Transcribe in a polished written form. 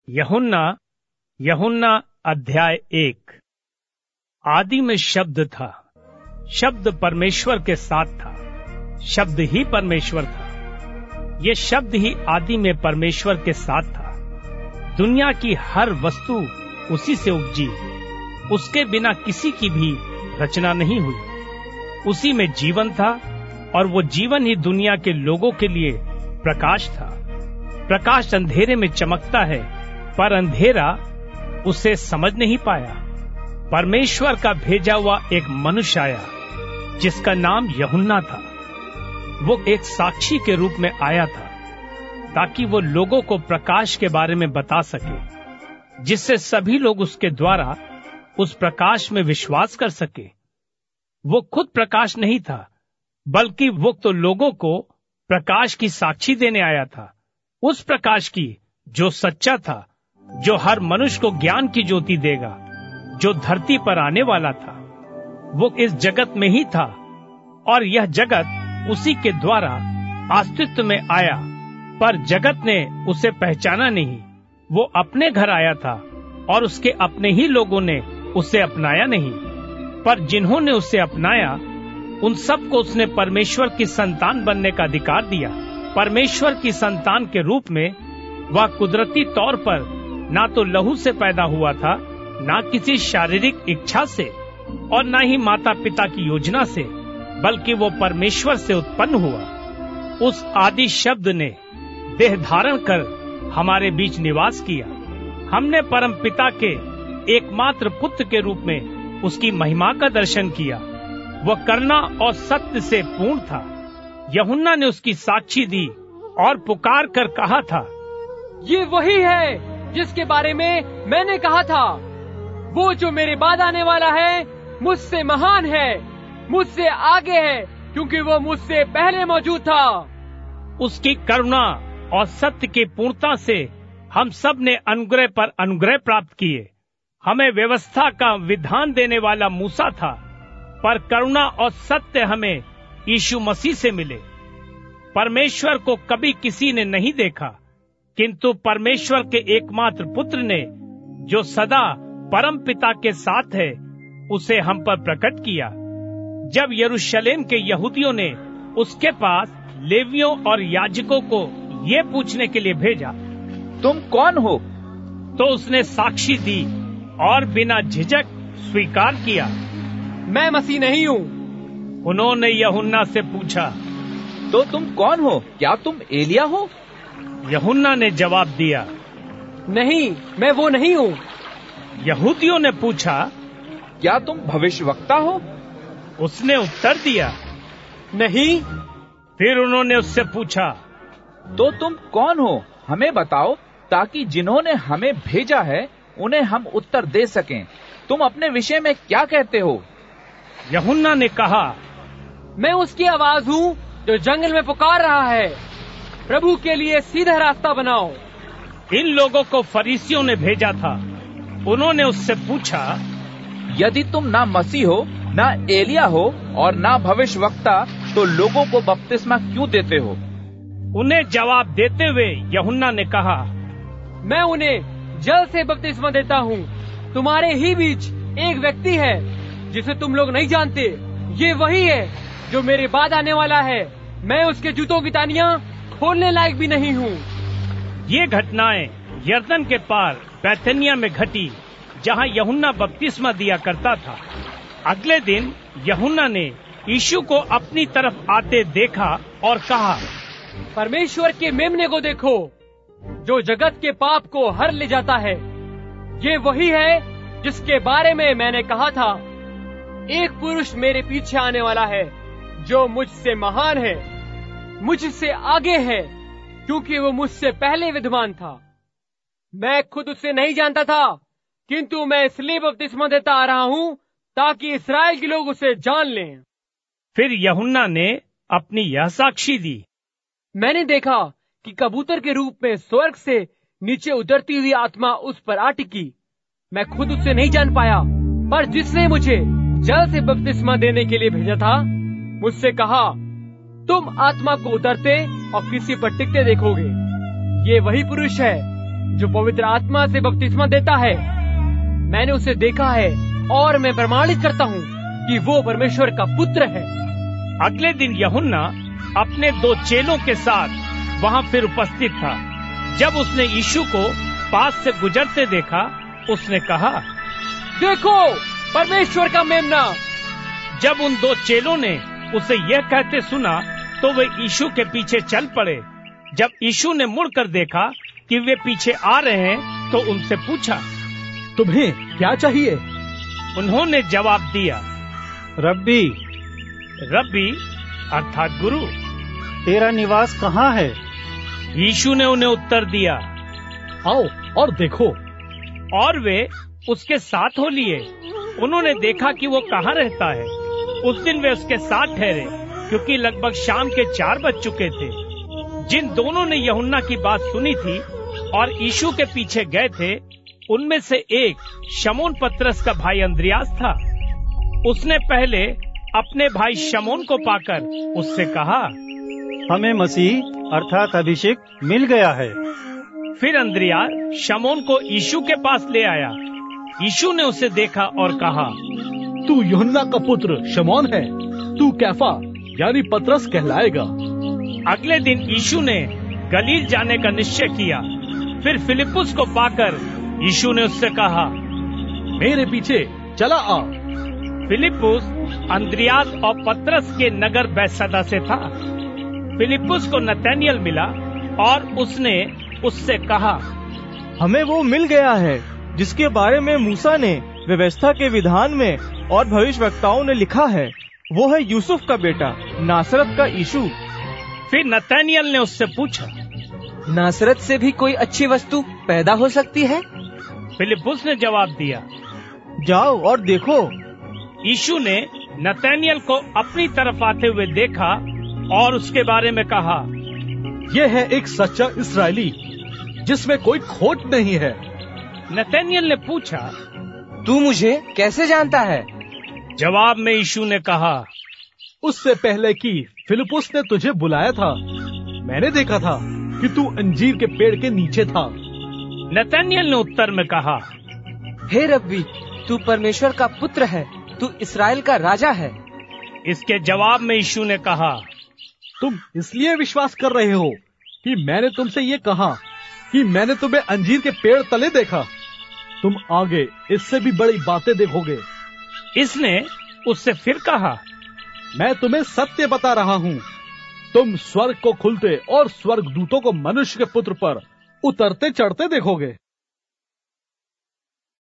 यूहन्ना अध्याय 1। आदि में शब्द था, शब्द परमेश्वर के साथ था, शब्द ही परमेश्वर था। ये शब्द ही आदि में परमेश्वर के साथ था। दुनिया की हर वस्तु उसी से उपजी, उसके बिना किसी की भी रचना नहीं हुई। उसी में जीवन था और वो जीवन ही दुनिया के लोगों के लिए प्रकाश था। प्रकाश अंधेरे में चमकता है, पर अंधेरा उसे समझ नहीं पाया। परमेश्वर का भेजा हुआ एक मनुष्य आया जिसका नाम यूहन्ना था। वो एक साक्षी के रूप में आया था ताकि वो लोगों को प्रकाश के बारे में बता सके, जिससे सभी लोग उसके द्वारा उस प्रकाश में विश्वास कर सके। वो खुद प्रकाश नहीं था, बल्कि वो तो लोगों को प्रकाश की साक्षी देने आया था, उस प्रकाश की जो सच्चा था, जो हर मनुष्य को ज्ञान की ज्योति देगा, जो धरती पर आने वाला था। वो इस जगत में ही था और यह जगत उसी के द्वारा अस्तित्व में आया, पर जगत ने उसे पहचाना नहीं। वो अपने घर आया था और उसके अपने ही लोगों ने उसे अपनाया नहीं, पर जिन्होंने उसे अपनाया उन सबको उसने परमेश्वर की संतान बनने का अधिकार दिया। परमेश्वर की संतान के रूप में वह कुदरती तौर पर ना तो लहू से पैदा हुआ था, ना किसी शारीरिक इच्छा से और ना ही माता पिता की योजना से, बल्कि वो परमेश्वर से उत्पन्न हुआ। उस आदि शब्द ने देह धारण कर हमारे बीच निवास किया। हमने परम पिता के एकमात्र पुत्र के रूप में उसकी महिमा का दर्शन किया। वह करुणा और सत्य से पूर्ण था। यूहन्ना ने उसकी साक्षी दी और पुकार कर कहा था, ये वही है जिसके बारे में मैंने कहा था, वो जो मेरे बाद आने वाला है मुझसे महान है, मुझसे आगे है, क्योंकि वो मुझसे पहले मौजूद था। उसकी करुणा और सत्य की पूर्णता से हम सब ने अनुग्रह पर अनुग्रह प्राप्त किए। हमें व्यवस्था का विधान देने वाला मूसा था, पर करुणा और सत्य हमें यीशु मसीह से मिले। परमेश्वर को कभी किसी ने नहीं देखा, किंतु परमेश्वर के एकमात्र पुत्र ने, जो सदा परम पिता के साथ है, उसे हम पर प्रकट किया। जब यरूशलेम के यहूदियों ने उसके पास लेवियों और याजकों को ये पूछने के लिए भेजा, तुम कौन हो? तो उसने साक्षी दी और बिना झिझक स्वीकार किया, मैं मसीह नहीं हूँ। उन्होंने यूहन्ना से पूछा, तो तुम कौन हो? क्या तुम एलिया हो? यूहन्ना ने जवाब दिया, नहीं, मैं वो नहीं हूँ। यहूदियों ने पूछा, क्या तुम भविष्यवक्ता हो? उसने उत्तर दिया, नहीं। फिर उन्होंने उससे पूछा, तो तुम कौन हो? हमें बताओ, ताकि जिन्होंने हमें भेजा है उन्हें हम उत्तर दे सकें। तुम अपने विषय में क्या कहते हो? यूहन्ना ने कहा, मैं उसकी आवाज हूँ जो जंगल में पुकार रहा है, प्रभु के लिए सीधा रास्ता बनाओ। इन लोगों को फरीसियों ने भेजा था। उन्होंने उससे पूछा, यदि तुम ना मसीह हो, ना एलिया हो और ना भविष्यवक्ता, तो लोगों को बपतिस्मा क्यों देते हो? उन्हें जवाब देते हुए यूहन्ना ने कहा, मैं उन्हें जल से बपतिस्मा देता हूँ। तुम्हारे ही बीच एक व्यक्ति है जिसे तुम लोग नहीं जानते। ये वही है जो मेरे बाद आने वाला है। मैं उसके जूतों की तानियां खोलने लायक भी नहीं हूँ। ये घटनाएं यरदन के पार बैतनिया में घटी, जहाँ यूहन्ना बपतिस्मा दिया करता था। अगले दिन यूहन्ना ने यीशु को अपनी तरफ आते देखा और कहा, परमेश्वर के मेमने को देखो, जो जगत के पाप को हर ले जाता है। ये वही है जिसके बारे में मैंने कहा था, एक पुरुष मेरे पीछे आने वाला है जो मुझसे महान है, मुझसे आगे है, क्योंकि वो मुझसे पहले विद्वान था। मैं खुद उसे नहीं जानता था, किंतु मैं इसलिए बपतिस्मा देता आ रहा हूँ ताकि इस्राएल के लोग उसे जान लें। फिर यूहन्ना ने अपनी यह साक्षी दी, मैंने देखा कि कबूतर के रूप में स्वर्ग से नीचे उतरती हुई आत्मा उस पर आ टिकी। मैं खुद उसे नहीं जान पाया, पर जिसने मुझे जल से बपतिस्मा देने के लिए भेजा था, मुझसे कहा, तुम आत्मा को उतरते और किसी पर टिकते देखोगे। ये वही पुरुष है जो पवित्र आत्मा से बपतिस्मा देता है। मैंने उसे देखा है और मैं प्रमाणित करता हूँ कि वो परमेश्वर का पुत्र है। अगले दिन यूहन्ना अपने 2 चेलों के साथ वहाँ फिर उपस्थित था। जब उसने यीशु को पास से गुजरते देखा, उसने कहा, देखो परमेश्वर का मेमना। जब उन 2 चेलों ने उसे यह कहते सुना तो वे यीशु के पीछे चल पड़े। जब यीशु ने मुड़कर देखा कि वे पीछे आ रहे हैं तो उनसे पूछा, तुम्हें क्या चाहिए? उन्होंने जवाब दिया, रब्बी। रब्बी अर्थात गुरु, तेरा निवास कहाँ है? यीशु ने उन्हें उत्तर दिया, आओ और देखो। और वे उसके साथ हो लिए। उन्होंने देखा कि वो कहाँ रहता है। उस दिन वे उसके साथ ठहरे, क्योंकि लगभग शाम के 4 बज चुके थे। जिन दोनों ने यूहन्ना की बात सुनी थी और यीशु के पीछे गए थे, उनमें से एक शमौन पतरस का भाई अंद्रियास था। उसने पहले अपने भाई शमौन को पाकर उससे कहा, हमें मसीह अर्थात अभिषेक मिल गया है। फिर अंद्रियास शमौन को यीशु के पास ले आया। यीशु ने उसे देखा और कहा, तू यूहन्ना का पुत्र शमौन है। तू कैफा यानी पतरस कहलाएगा। अगले दिन यीशु ने गलील जाने का निश्चय किया। फिर फिलिप्पुस को पाकर यीशु ने उससे कहा, मेरे पीछे चला आ। फिलिप्पुस अंद्रियास और पतरस के नगर बैतसैदा से था। फिलिप्पुस को नतनएल मिला और उसने उससे कहा, हमें वो मिल गया है जिसके बारे में मूसा ने व्यवस्था के विधान में और भविष्यवक्ताओं ने लिखा है। वो है यूसुफ का बेटा, नासरत का यीशु। फिर नतनएल ने उससे पूछा, नासरत से भी कोई अच्छी वस्तु पैदा हो सकती है? फिलिप्पुस ने जवाब दिया, जाओ और देखो। यीशु ने नतनएल को अपनी तरफ आते हुए देखा और उसके बारे में कहा, यह है एक सच्चा इस्राएली जिसमें कोई खोट नहीं है। नतनएल ने पूछा, तू मुझे कैसे जानता है? जवाब में यीशु ने कहा, उससे पहले कि फिलिप्पुस ने तुझे बुलाया था, मैंने देखा था कि तू अंजीर के पेड़ के नीचे था। नतनएल ने उत्तर में कहा, हे रब्बी, तू परमेश्वर का पुत्र है, तू इस्राएल का राजा है। इसके जवाब में यीशु ने कहा, तुम इसलिए विश्वास कर रहे हो कि मैंने तुमसे ये कहा कि मैंने तुम्हें अंजीर के पेड़ तले देखा। तुम आगे इससे भी बड़ी बातें देखोगे। इसने उससे फिर कहा, मैं तुम्हें सत्य बता रहा हूँ, तुम स्वर्ग को खुलते और स्वर्गदूतों को मनुष्य के पुत्र पर उतरते चढ़ते देखोगे।